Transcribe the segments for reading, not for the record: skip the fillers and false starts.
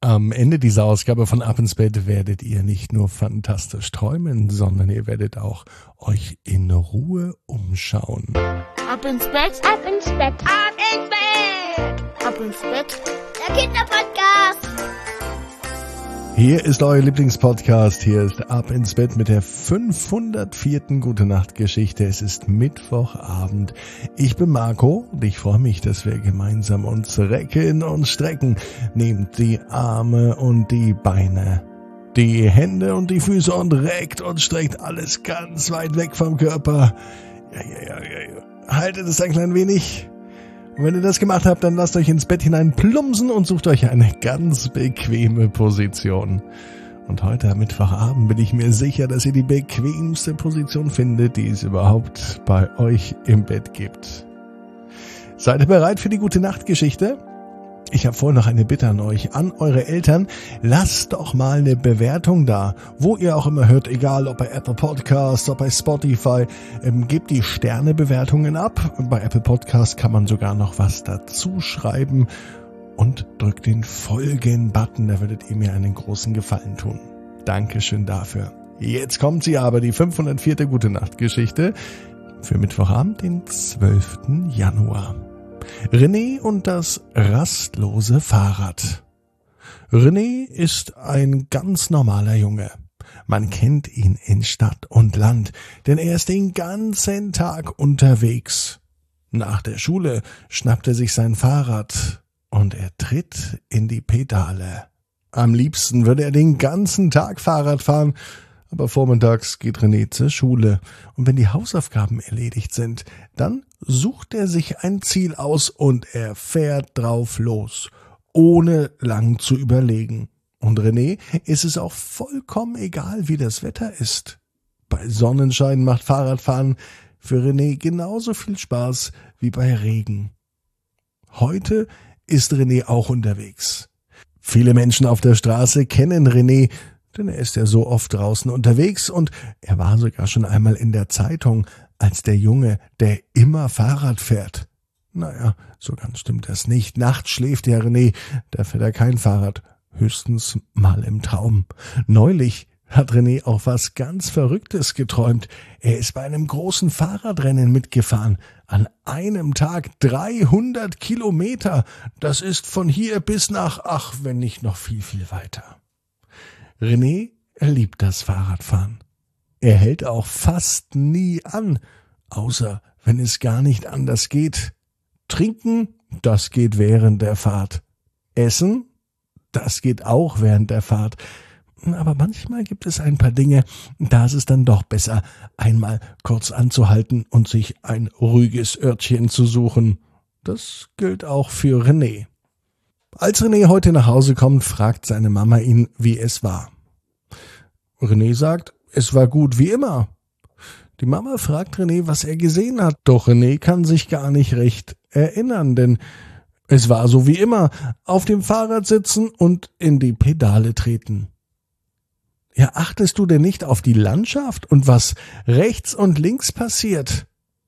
Am Ende dieser Ausgabe von Ab ins Bett werdet ihr nicht nur fantastisch träumen, sondern ihr werdet auch euch in Ruhe umschauen. Ab ins Bett, ab ins Bett, ab ins Bett, ab ins Bett, der Kinderpodcast. Hier ist euer Lieblingspodcast, hier ist Ab ins Bett mit der 504. Gute-Nacht-Geschichte. Es ist Mittwochabend. Ich bin Marco und ich freue mich, dass wir gemeinsam uns recken und strecken. Nehmt die Arme und die Beine, die Hände und die Füße und reckt und streckt alles ganz weit weg vom Körper. Ja. Haltet es ein klein wenig. Und wenn ihr das gemacht habt, dann lasst euch ins Bett hinein plumpsen und sucht euch eine ganz bequeme Position. Und heute am Mittwochabend bin ich mir sicher, dass ihr die bequemste Position findet, die es überhaupt bei euch im Bett gibt. Seid ihr bereit für die Gute-Nacht-Geschichte? Ich habe vorher noch eine Bitte an euch, an eure Eltern. Lasst doch mal eine Bewertung da, wo ihr auch immer hört, egal ob bei Apple Podcasts, ob bei Spotify. Gebt die Sternebewertungen ab. Bei Apple Podcasts kann man sogar noch was dazu schreiben. Und drückt den Folgen-Button, da würdet ihr mir einen großen Gefallen tun. Dankeschön dafür. Jetzt kommt sie aber, die 504. Gute-Nacht-Geschichte für Mittwochabend, den 12. Januar. René und das rastlose Fahrrad. René ist ein ganz normaler Junge. Man kennt ihn in Stadt und Land, denn er ist den ganzen Tag unterwegs. Nach der Schule schnappt er sich sein Fahrrad und er tritt in die Pedale. Am liebsten würde er den ganzen Tag Fahrrad fahren, aber vormittags geht René zur Schule und wenn die Hausaufgaben erledigt sind, dann sucht er sich ein Ziel aus und er fährt drauf los, ohne lang zu überlegen. Und René ist es auch vollkommen egal, wie das Wetter ist. Bei Sonnenschein macht Fahrradfahren für René genauso viel Spaß wie bei Regen. Heute ist René auch unterwegs. Viele Menschen auf der Straße kennen René, denn er ist ja so oft draußen unterwegs und er war sogar schon einmal in der Zeitung als der Junge, der immer Fahrrad fährt. Naja, so ganz stimmt das nicht. Nachts schläft ja René, da fährt er kein Fahrrad, höchstens mal im Traum. Neulich hat René auch was ganz Verrücktes geträumt. Er ist bei einem großen Fahrradrennen mitgefahren. An einem Tag 300 Kilometer. Das ist von hier bis nach, wenn nicht noch viel, viel weiter. René, er liebt das Fahrradfahren. Er hält auch fast nie an, außer wenn es gar nicht anders geht. Trinken, das geht während der Fahrt. Essen, das geht auch während der Fahrt. Aber manchmal gibt es ein paar Dinge, da ist es dann doch besser, einmal kurz anzuhalten und sich ein ruhiges Örtchen zu suchen. Das gilt auch für René. Als René heute nach Hause kommt, fragt seine Mama ihn, wie es war. René sagt, es war gut wie immer. Die Mama fragt René, was er gesehen hat, doch René kann sich gar nicht recht erinnern, denn es war so wie immer, auf dem Fahrrad sitzen und in die Pedale treten. Ja, achtest du denn nicht auf die Landschaft und was rechts und links passiert?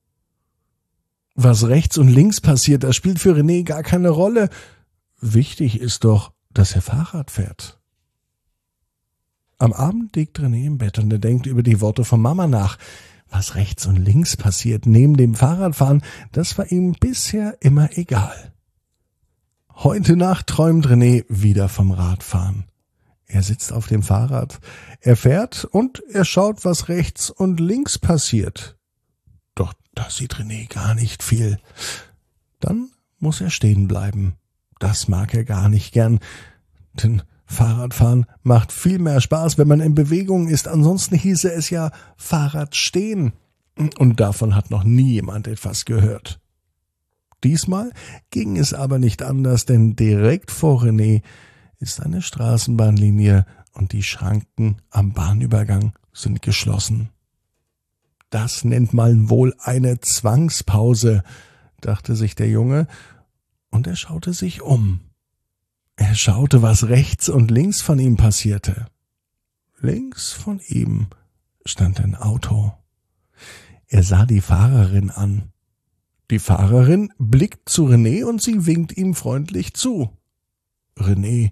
Was rechts und links passiert, das spielt für René gar keine Rolle. Wichtig ist doch, dass er Fahrrad fährt. Am Abend liegt René im Bett und er denkt über die Worte von Mama nach. Was rechts und links passiert neben dem Fahrradfahren, das war ihm bisher immer egal. Heute Nacht träumt René wieder vom Radfahren. Er sitzt auf dem Fahrrad, er fährt und er schaut, was rechts und links passiert. Doch da sieht René gar nicht viel. Dann muss er stehen bleiben. Das mag er gar nicht gern, denn Fahrradfahren macht viel mehr Spaß, wenn man in Bewegung ist. Ansonsten hieße es ja Fahrrad stehen. Und davon hat noch nie jemand etwas gehört. Diesmal ging es aber nicht anders, denn direkt vor René ist eine Straßenbahnlinie und die Schranken am Bahnübergang sind geschlossen. Das nennt man wohl eine Zwangspause, dachte sich der Junge, und er schaute sich um. Er schaute, was rechts und links von ihm passierte. Links von ihm stand ein Auto. Er sah die Fahrerin an. Die Fahrerin blickt zu René und sie winkt ihm freundlich zu. René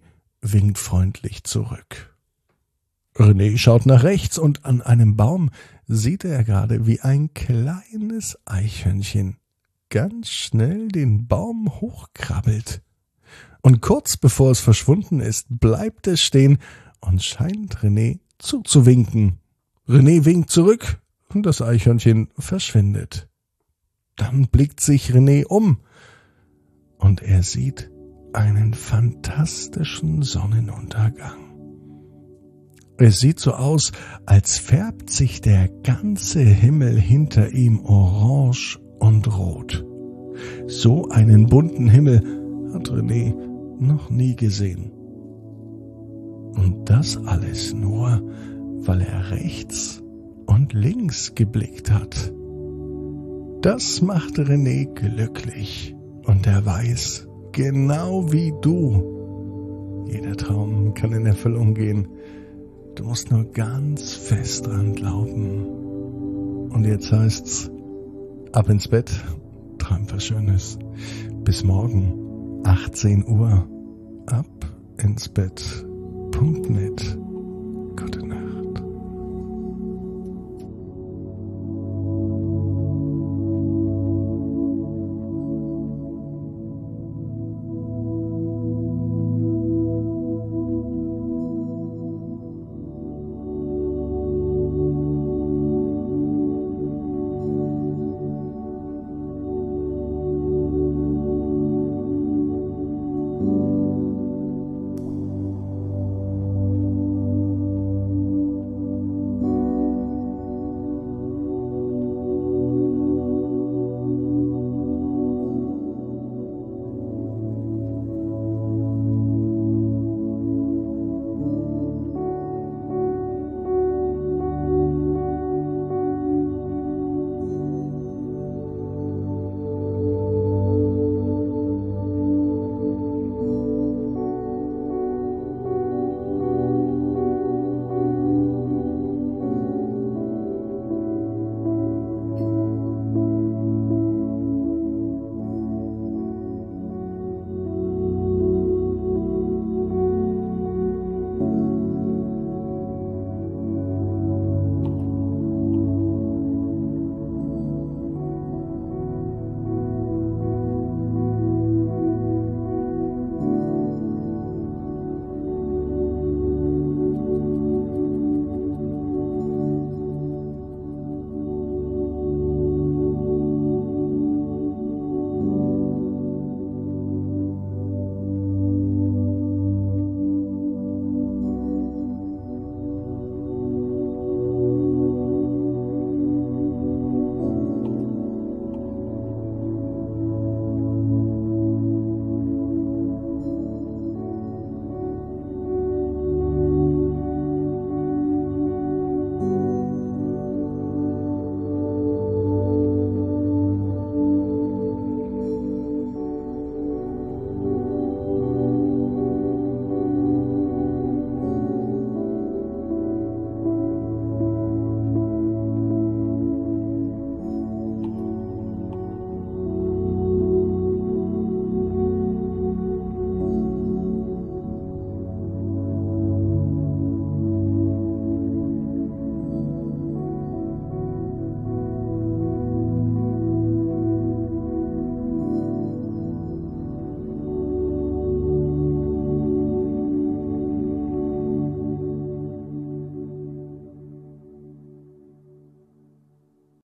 winkt freundlich zurück. René schaut nach rechts und an einem Baum sieht er gerade, wie ein kleines Eichhörnchen ganz schnell den Baum hochkrabbelt. Und kurz bevor es verschwunden ist, bleibt es stehen und scheint René zuzuwinken. René winkt zurück und das Eichhörnchen verschwindet. Dann blickt sich René um und er sieht einen fantastischen Sonnenuntergang. Es sieht so aus, als färbt sich der ganze Himmel hinter ihm orange und rot. So einen bunten Himmel hat René noch nie gesehen. Und das alles nur, weil er rechts und links geblickt hat. Das macht René glücklich und er weiß, genau wie du, jeder Traum kann in Erfüllung gehen. Du musst nur ganz fest dran glauben. Und jetzt heißt's, ab ins Bett, träum was Schönes. Bis morgen, 18 Uhr, abinsbett.net.